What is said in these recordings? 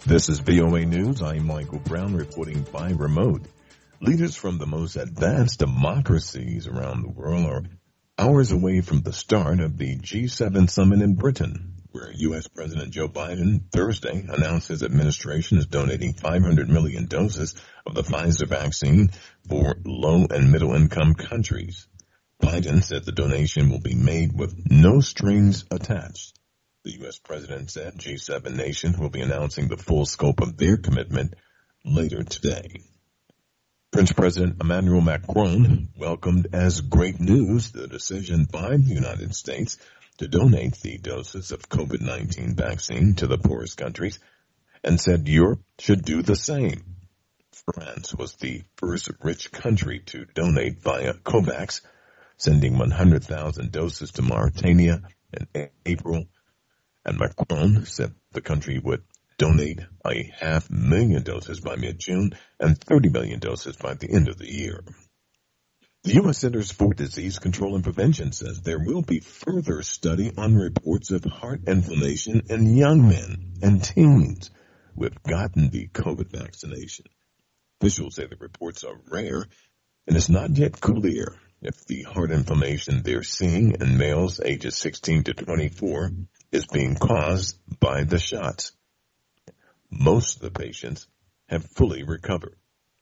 This is VOA News. I'm Michael Brown reporting by remote. Leaders from the most advanced democracies around the world are hours away from the start of the G7 summit in Britain, where U.S. President Joe Biden Thursday announced his administration is donating 500 million doses of the Pfizer vaccine for low and middle income countries. Biden said the donation will be made with no strings attached. The U.S. president said G7 nations will be announcing the full scope of their commitment later today. French President Emmanuel Macron welcomed as great news the decision by the United States to donate the doses of COVID-19 vaccine to the poorest countries and said Europe should do the same. France was the first rich country to donate via COVAX, sending 100,000 doses to Mauritania in April. And Macron said the country would donate 500,000 doses by mid-June and 30 million doses by the end of the year. The U.S. Centers for Disease Control and Prevention says there will be further study on reports of heart inflammation in young men and teens who have gotten the COVID vaccination. Officials say the reports are rare and it's not yet clear if the heart inflammation they're seeing in males ages 16 to 24 is being caused by the shots. Most of the patients have fully recovered.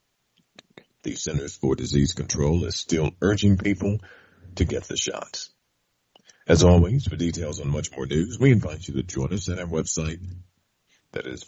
The Centers for Disease Control is still urging people to get the shots. As always, for details on much more news, we invite you to join us at our website, that is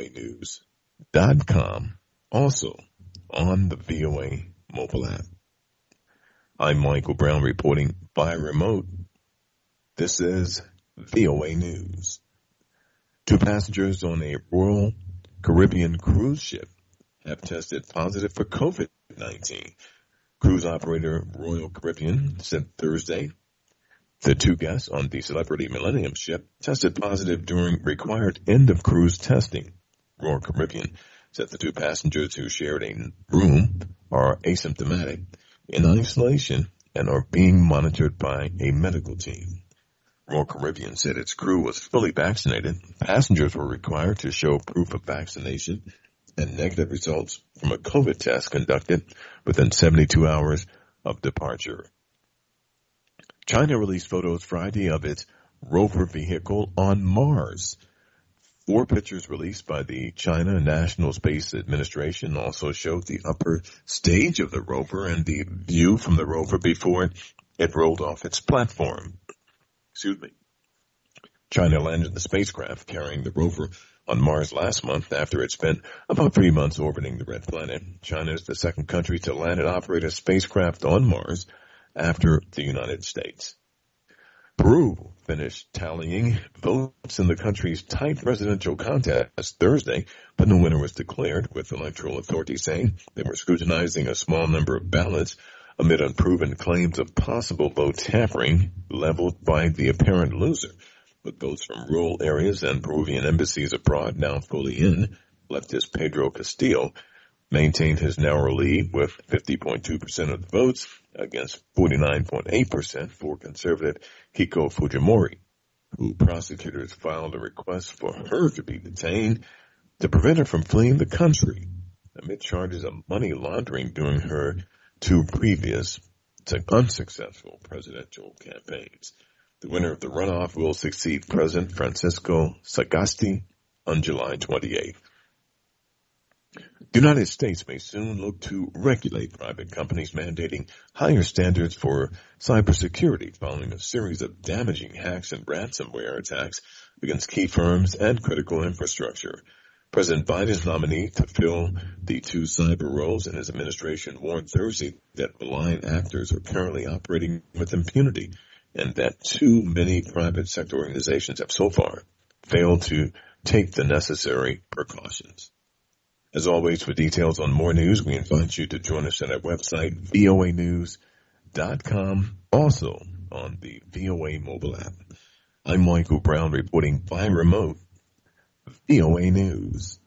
voanews.com, also on the VOA mobile app. I'm Michael Brown reporting by remote. This is VOA News. 2 passengers on a Royal Caribbean cruise ship have tested positive for COVID-19. Cruise operator Royal Caribbean said Thursday the 2 guests on the Celebrity Millennium ship tested positive during required end-of-cruise testing. Royal Caribbean said the 2 passengers who shared a room are asymptomatic, in isolation, and are being monitored by a medical team. Royal Caribbean said its crew was fully vaccinated. Passengers were required to show proof of vaccination and negative results from a COVID test conducted within 72 hours of departure. China released photos Friday of its rover vehicle on Mars. 4 pictures released by the China National Space Administration also showed the upper stage of the rover and the view from the rover before it rolled off its platform. China landed the spacecraft carrying the rover on Mars last month after it spent about 3 months orbiting the red planet. China is the second country to land and operate a spacecraft on Mars after the United States. Peru finished tallying votes in the country's tight presidential contest Thursday, but no winner was declared, with electoral authorities saying they were scrutinizing a small number of ballots amid unproven claims of possible vote tampering leveled by the apparent loser. With votes from rural areas and Peruvian embassies abroad now fully in, leftist Pedro Castillo maintained his narrow lead with 50.2% of the votes against 49.8% for conservative Keiko Fujimori, who prosecutors filed a request for her to be detained to prevent her from fleeing the country amid charges of money laundering during her 2 previous unsuccessful presidential campaigns. The winner of the runoff will succeed President Francisco Sagasti on July 28th. The United States may soon look to regulate private companies mandating higher standards for cybersecurity following a series of damaging hacks and ransomware attacks against key firms and critical infrastructure. President Biden's nominee to fill the 2 cyber roles in his administration warned Thursday that malign actors are currently operating with impunity and that too many private sector organizations have so far failed to take the necessary precautions. As always, for details on more news, we invite you to join us at our website, voanews.com, also on the VOA mobile app. I'm Michael Brown reporting by remote, VOA News.